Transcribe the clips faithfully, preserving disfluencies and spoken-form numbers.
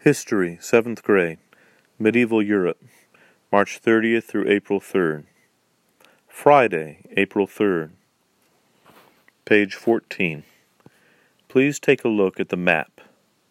History, seventh grade, Medieval Europe, March thirtieth through April third. Friday, April third. Page fourteen. Please take a look at the map.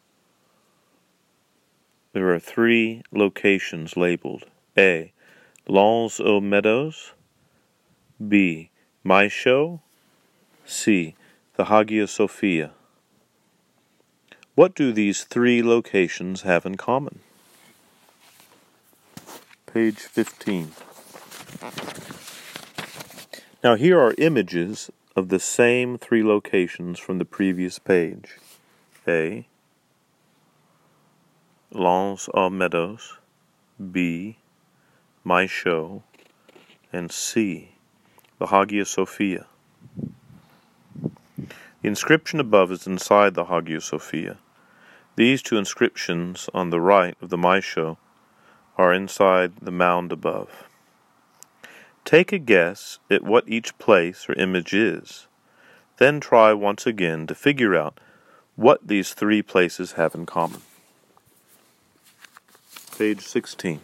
There are three locations labeled. A. Lens aux Meadows. B. Maeshowe. C. The Hagia Sophia. What do these three locations have in common? Page fifteen. Now here are images of the same three locations from the previous page. A. Lens aux Meadows. B. Maeshowe. And C. The Hagia Sophia. The inscription above is inside the Hagia Sophia. These two inscriptions on the right of the Maeshowe are inside the mound above. Take a guess at what each place or image is. Then try once again to figure out what these three places have in common. Page sixteen.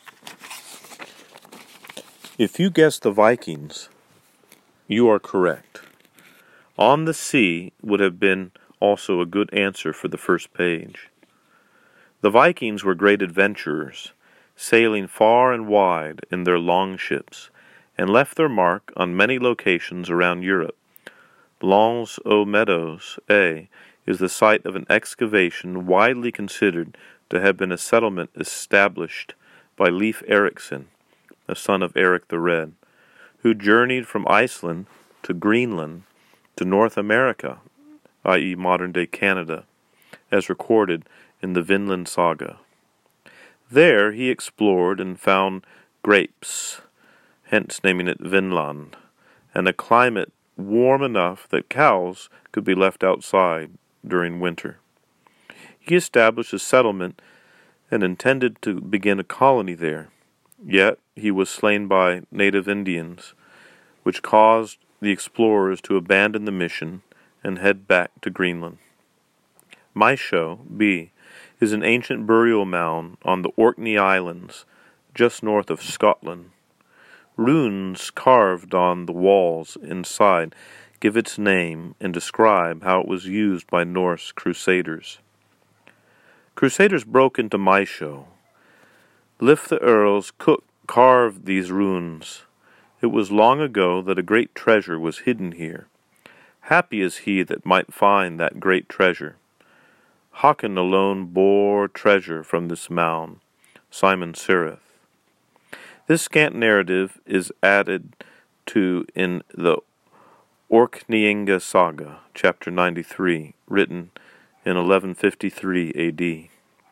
If you guessed the Vikings, you are correct. On the sea would have been also a good answer for the first page. The Vikings were great adventurers, sailing far and wide in their long ships, and left their mark on many locations around Europe. Lens aux Meadows, A, is the site of an excavation widely considered to have been a settlement established by Leif Erikson, a son of Eric the Red, who journeyed from Iceland to Greenland to North America, that is modern-day Canada, as recorded in the Vinland Saga. There he explored and found grapes, hence naming it Vinland, and a climate warm enough that cows could be left outside during winter. He established a settlement and intended to begin a colony there, yet he was slain by native Indians, which caused the explorers to abandon the mission and head back to Greenland. Maeshowe, B, is an ancient burial mound on the Orkney Islands, just north of Scotland. Runes carved on the walls inside give its name and describe how it was used by Norse crusaders. Crusaders broke into Maeshowe. Leif the Earl's cook carved these runes. It was long ago that a great treasure was hidden here. Happy is he that might find that great treasure. Haakon alone bore treasure from this mound, Simon Sereth. This scant narrative is added to in the Orkneyinga Saga, chapter ninety-three, written in eleven fifty-three A D.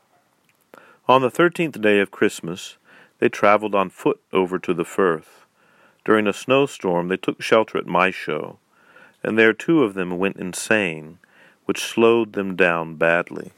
On the thirteenth day of Christmas, they traveled on foot over to the firth. During a snowstorm, they took shelter at Maeshowe, and there two of them went insane, which slowed them down badly.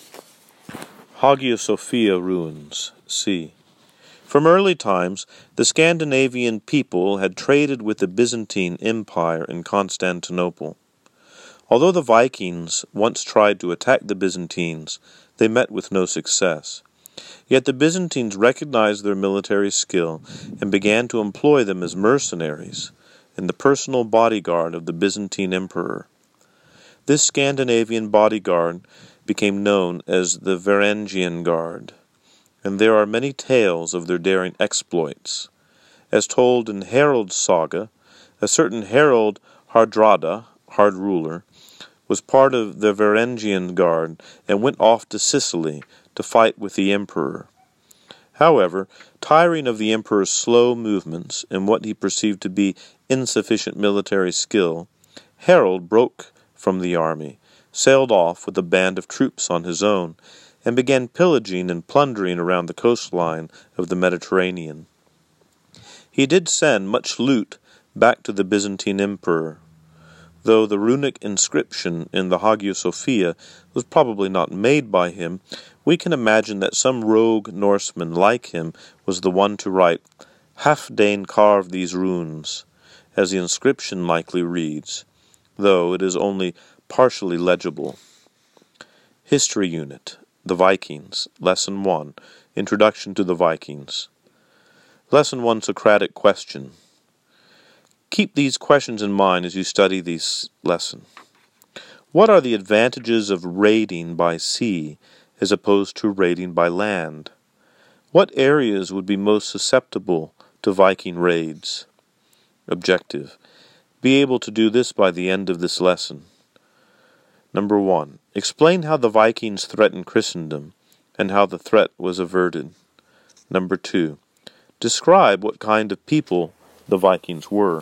Hagia Sophia ruins, C. From early times, the Scandinavian people had traded with the Byzantine Empire in Constantinople. Although the Vikings once tried to attack the Byzantines, they met with no success. Yet the Byzantines recognized their military skill and began to employ them as mercenaries in the personal bodyguard of the Byzantine emperor. This Scandinavian bodyguard became known as the Varangian Guard, and there are many tales of their daring exploits. As told in Harold's saga, a certain Harold Hardrada, hard ruler, was part of the Varangian Guard and went off to Sicily to fight with the emperor. However, tiring of the emperor's slow movements and what he perceived to be insufficient military skill, Harold broke from the army, sailed off with a band of troops on his own, and began pillaging and plundering around the coastline of the Mediterranean. He did send much loot back to the Byzantine emperor. Though the runic inscription in the Hagia Sophia was probably not made by him, we can imagine that some rogue Norseman like him was the one to write, "Halfdane carved these runes," as the inscription likely reads, though it is only partially legible. History Unit, The Vikings, Lesson one, Introduction to the Vikings. Lesson one, Socratic Question. Keep these questions in mind as you study this lesson. What are the advantages of raiding by sea as opposed to raiding by land? What areas would be most susceptible to Viking raids? Objective. Be able to do this by the end of this lesson. Number one. Explain how the Vikings threatened Christendom and how the threat was averted. Number two. Describe what kind of people the Vikings were.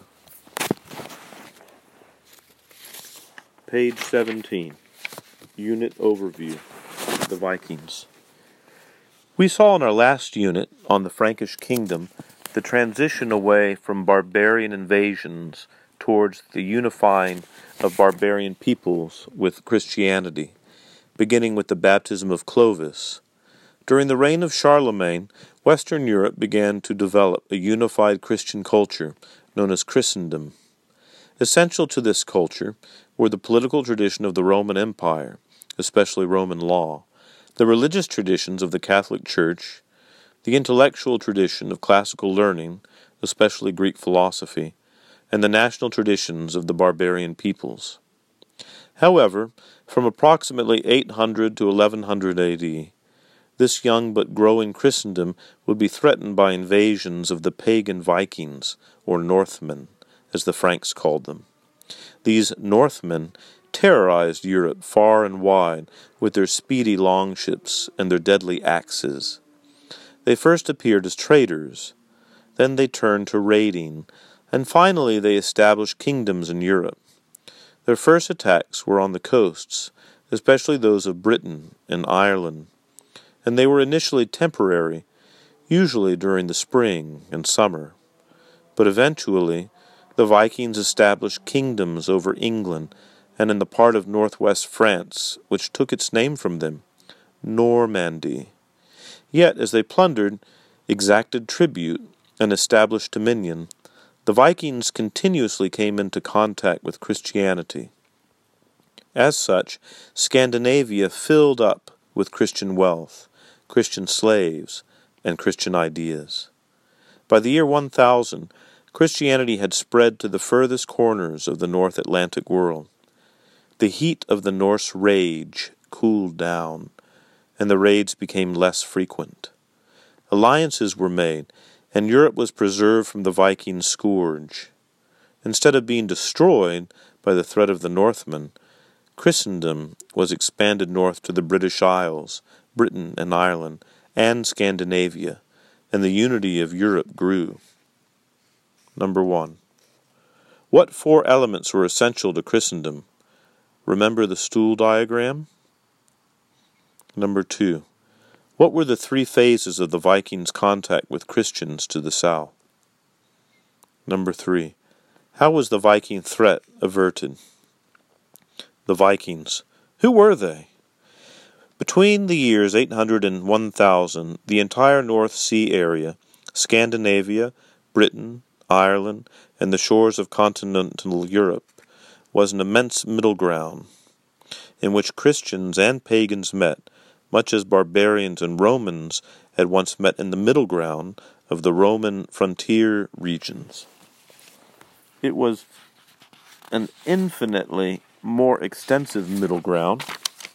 Page seventeen. Unit Overview. The Vikings. We saw in our last unit on the Frankish kingdom the transition away from barbarian invasions towards the unifying of barbarian peoples with Christianity, beginning with the baptism of Clovis. During the reign of Charlemagne, Western Europe began to develop a unified Christian culture known as Christendom. Essential to this culture were the political tradition of the Roman Empire, especially Roman law, the religious traditions of the Catholic Church, the intellectual tradition of classical learning, especially Greek philosophy, and the national traditions of the barbarian peoples. However, from approximately eight hundred to eleven hundred A D, this young but growing Christendom would be threatened by invasions of the pagan Vikings, or Northmen, as the Franks called them. These Northmen terrorized Europe far and wide with their speedy longships and their deadly axes. They first appeared as traders, then they turned to raiding, and finally they established kingdoms in Europe. Their first attacks were on the coasts, especially those of Britain and Ireland, and they were initially temporary, usually during the spring and summer. But eventually, the Vikings established kingdoms over England and in the part of northwest France which took its name from them, Normandy. Yet, as they plundered, exacted tribute, and established dominion, the Vikings continuously came into contact with Christianity. As such, Scandinavia filled up with Christian wealth, Christian slaves, and Christian ideas. By the year one thousand, Christianity had spread to the furthest corners of the North Atlantic world. The heat of the Norse rage cooled down, and the raids became less frequent. Alliances were made, and Europe was preserved from the Viking scourge. Instead of being destroyed by the threat of the Northmen, Christendom was expanded north to the British Isles, Britain and Ireland, and Scandinavia, and the unity of Europe grew. Number one. What four elements were essential to Christendom? Remember the stool diagram? Number two. What were the three phases of the Vikings' contact with Christians to the south? Number three. How was the Viking threat averted? The Vikings. Who were they? Between the years eight hundred and one thousand, the entire North Sea area, Scandinavia, Britain, Ireland, and the shores of continental Europe, was an immense middle ground, in which Christians and pagans met, much as barbarians and Romans had once met in the middle ground of the Roman frontier regions. It was an infinitely more extensive middle ground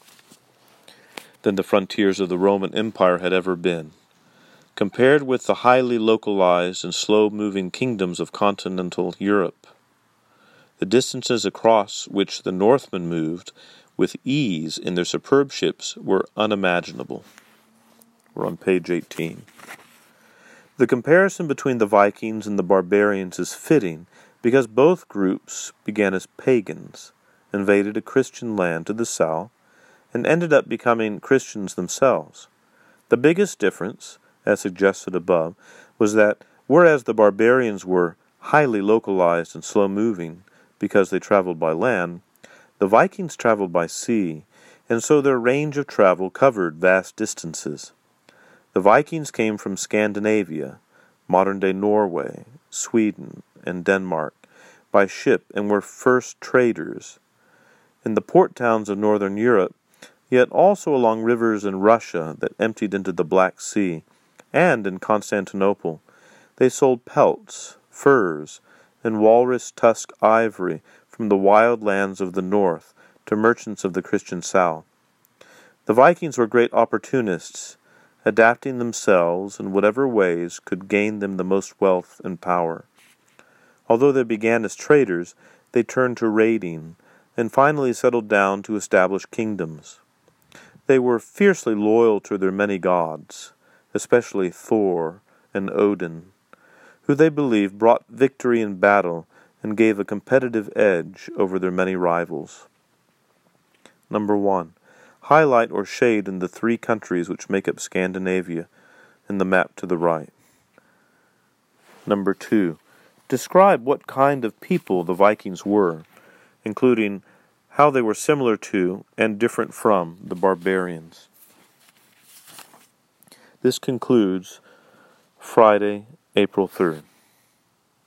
than the frontiers of the Roman Empire had ever been. Compared with the highly localized and slow-moving kingdoms of continental Europe, the distances across which the Northmen moved with ease in their superb ships were unimaginable. We're on page eighteen. The comparison between the Vikings and the barbarians is fitting because both groups began as pagans, invaded a Christian land to the south, and ended up becoming Christians themselves. The biggest difference, as suggested above, was that whereas the barbarians were highly localized and slow-moving because they traveled by land, the Vikings traveled by sea, and so their range of travel covered vast distances. The Vikings came from Scandinavia, modern-day Norway, Sweden, and Denmark, by ship and were first traders. In the port towns of northern Europe, yet also along rivers in Russia that emptied into the Black Sea, and in Constantinople. They sold pelts, furs, and walrus tusk ivory from the wild lands of the north to merchants of the Christian south. The Vikings were great opportunists, adapting themselves in whatever ways could gain them the most wealth and power. Although they began as traders, they turned to raiding, and finally settled down to establish kingdoms. They were fiercely loyal to their many gods, especially Thor and Odin, who they believed brought victory in battle and gave a competitive edge over their many rivals. Number one. Highlight or shade in the three countries which make up Scandinavia in the map to the right. Number two. Describe what kind of people the Vikings were, including how they were similar to and different from the barbarians. This concludes Friday, April third.